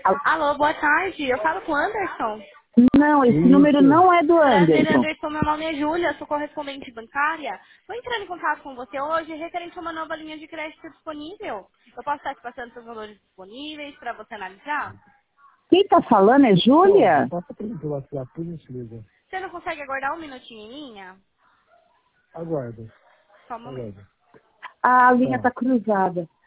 Alô, boa tarde. Eu falo com o Anderson. Não, esse número Isso. não é do Prazer, Anderson. Anderson. Meu nome é Júlia, sou correspondente bancária. Vou entrar em contato com você hoje referente a uma nova linha de crédito disponível. Eu posso estar te passando os valores disponíveis para você analisar? Quem tá falando é Pode, Júlia? passa para mim pelo WhatsApp, por gentileza. Você não consegue aguardar um minutinho em linha? Aguarda, Só um momento. aguarda. A linha Tá. tá cruzada.